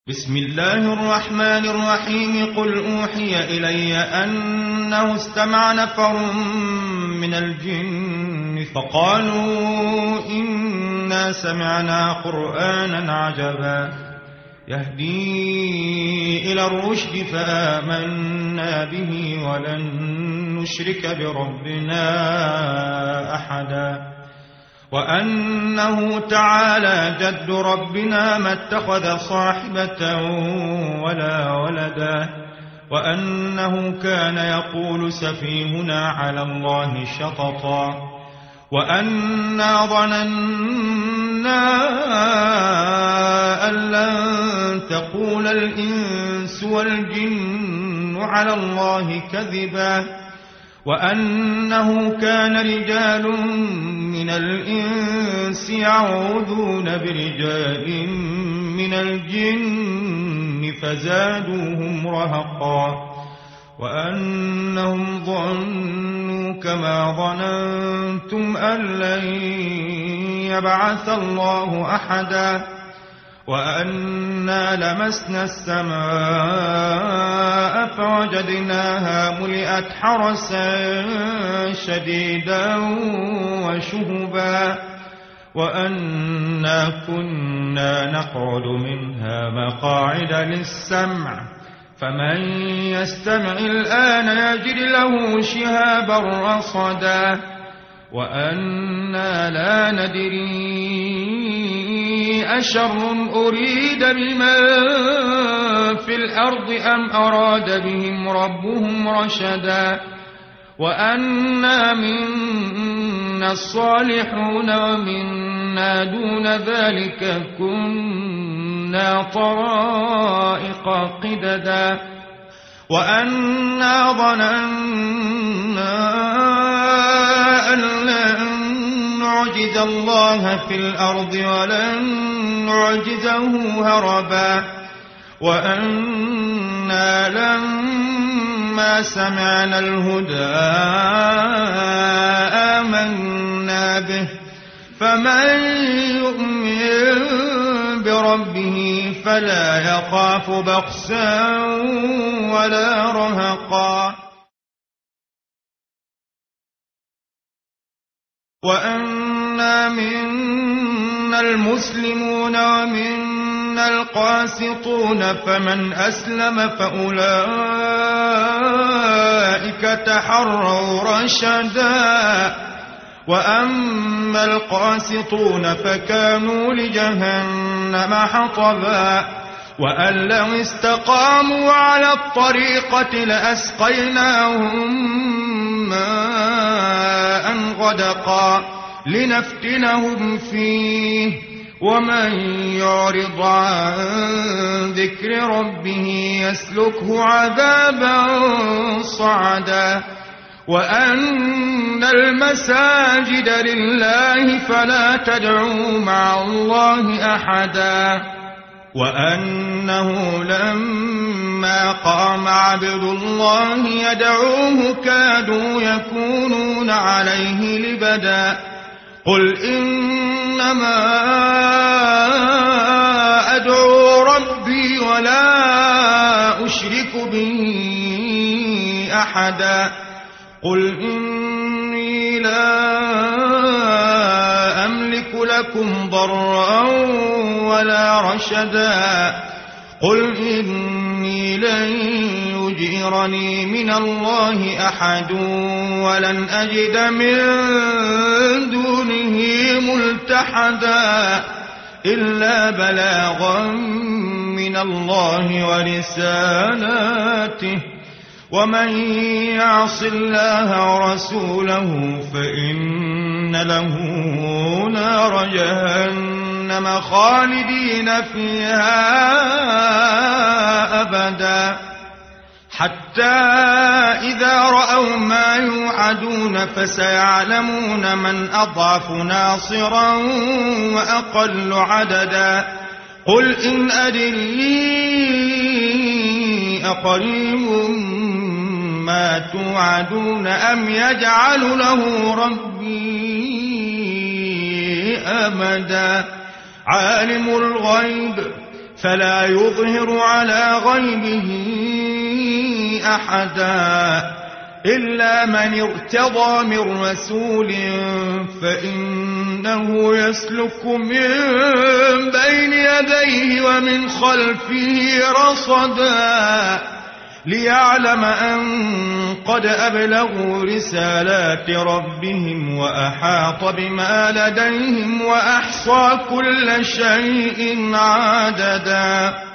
بسم الله الرحمن الرحيم. قل أوحي إلي أنه استمع نفر من الجن فقالوا إنا سمعنا قرآنا عجبا يهدي إلى الرشد فآمنا به ولن نشرك بربنا أحدا وأنه تعالى جد ربنا ما اتخذ صاحبة ولا ولدا وأنه كان يقول سفيهنا على الله شططا وأنا ظننا أن لن تقول الإنس والجن على الله كذبا وأنه كان رجال من الإنس يعوذون برجال من الجن فزادوهم رهقا وأنهم ظنوا كما ظننتم أن لن يبعث الله أحدا وأنا لمسنا السماء فوجدناها ملئت حرسا شديدا وشهبا وأنا كنا نقعد منها مقاعد للسمع فمن يستمع الآن يجد له شهابا رصدا وأنا لا ندري أشر أريد بمن في الأرض أم أراد بهم ربهم رشدا وأنا منا الصالحون ومنا دون ذلك كنا طرائق قددا وأنا ظننا أن لن نعجز الله في الأرض ولن نعجزه هربا وأنا لما سمعنا الهدى آمنا به فمن يؤمن بربه فلا يخاف بخسا ولا رهقا وأنا منا المسلمون ومنا القاسطون فمن أسلم فأولئك تحروا رشدا وأما القاسطون فكانوا لجهنم حطبا وأن لو استقاموا على الطريقة لأسقيناهم ماء غدقا لنفتنهم فيه ومن يعرض عن ذكر ربه يسلكه عذابا صعدا وأن المساجد لله فلا تدعوا مع الله أحدا وأنه لما قام عبد الله يدعوه كادوا يكونون عليه لبدا قل إنما أدعو ربي ولا أشرك به أحدا قل إني لا أملك لكم ضرا ولا رشدا قل إني لن يجيرني من الله أحد ولن أجد من دونه ملتحدا إلا بلاغا من الله ورسالاته ومن يعص الله ورسوله فإن له نار جهنم خالدين فيها أبدا حتى إذا رأوا ما يوعدون فسيعلمون من أضعف ناصرا وأقل عددا قل إن أدري أقريب ما توعدون أم يجعل له ربي أمدا عالم الغيب فلا يظهر على غيبه أحدا إلا من ارتضى من رسول فإنه يسلك من بين يديه ومن خلفه رصدا ليعلم أن قد أبلغوا رسالات ربهم وأحاط بما لديهم وأحصى كل شيء عددا